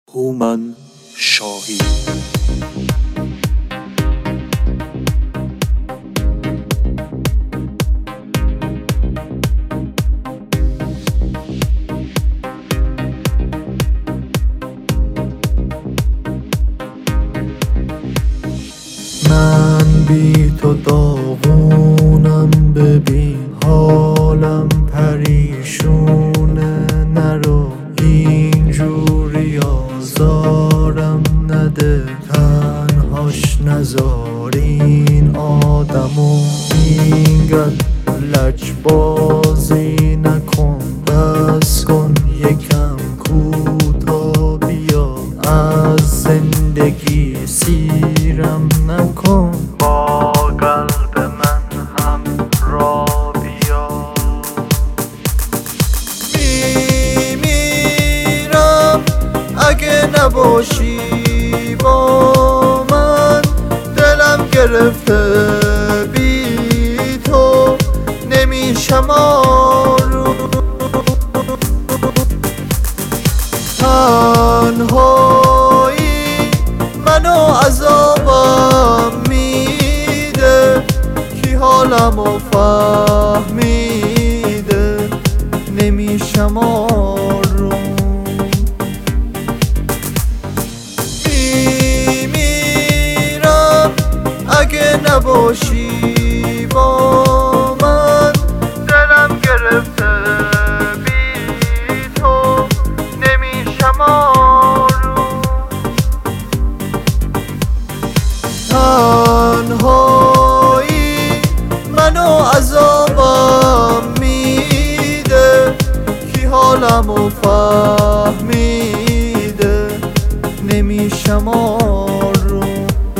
هومن شاهی. من بی تو داغونم، ببین حالم پریشونه، نرو اینجوری آزارم نده، تنهاش نذار این آدمو، اینقدر لجبازی نکن، بس کن یکم کوتا بیا، از زندگی سیرم نکن، با قلب من هم را بیا. میمیرم اگه نباشی با من، دلم گرفته بی تو نمیشم آروم، تنهایی منو عذابم میده، کی حالمو فهمیده نمیشم آروم. میمیرم اگه نباشی با من، دلم گرفته بی تو نمیشم آروم، تنهایی منو عذابم میده، کی حالمو فهمیده نمیشم آروم.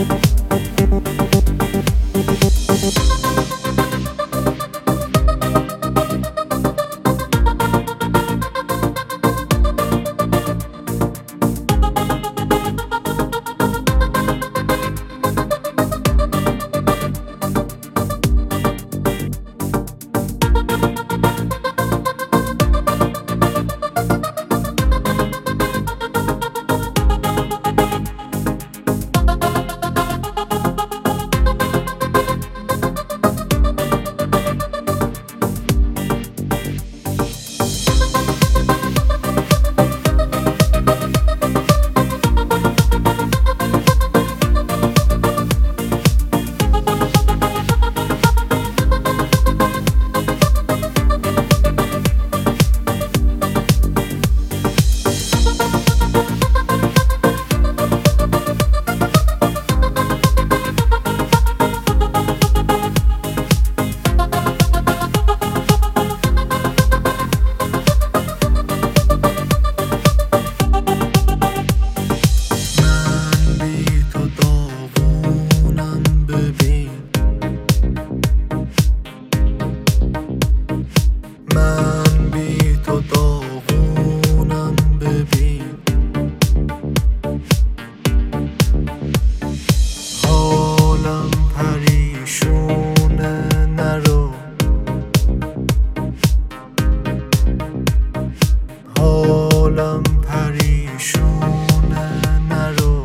حالم پریشونه نرو،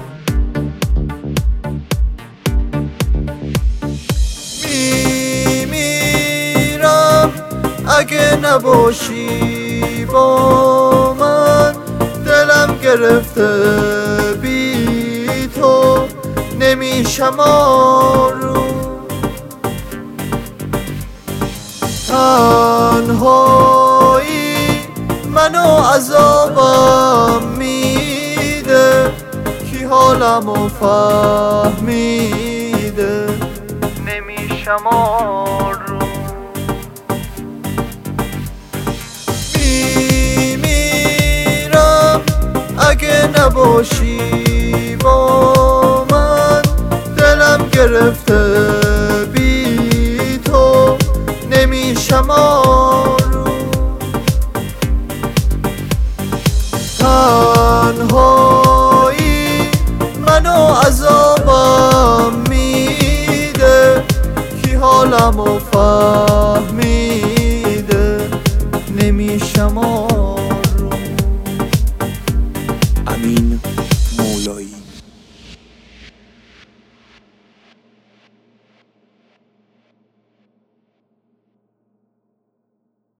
میمیرم اگه نباشی با من، دلم گرفته بی تو نمیشم آروم، تنهایی منو عذابم میده، کی حالمو فهمیده نمیشم آروم. میمیرم اگه نباشی با من، دلم گرفته بی تو نمیشم آروم، تنهایی منو عذابم میده، کی حالمو فهمیده نمیشم آروم. امین